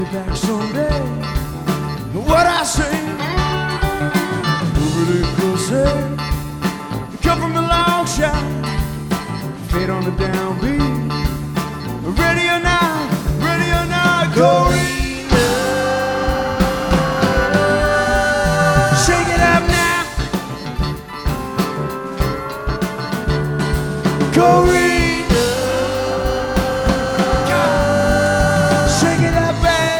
back someday. What I say, over the closer. Come from a long shot, fade on the downbeat. Ready or not, Corina. Shake it up now, Corina.